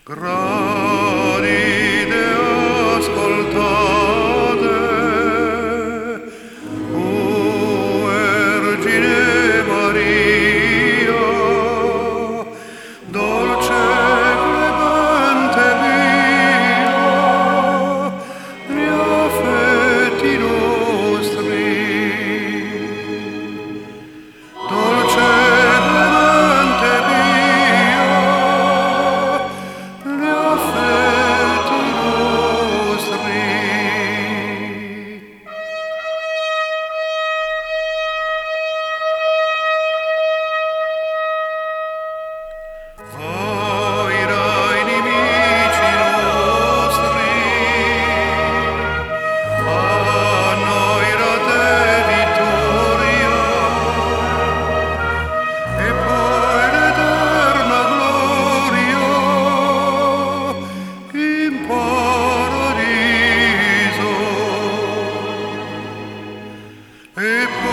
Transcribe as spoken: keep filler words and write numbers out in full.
Gradite, ascoltate, o Vergine Maria, dolce clemente mia, gli affetti nostri. Dolce clemente mia, gli affetti nostri. Voi dai nemici nostri, a noi date vittoria, e poi l'eterna gloria in paradiso. E poi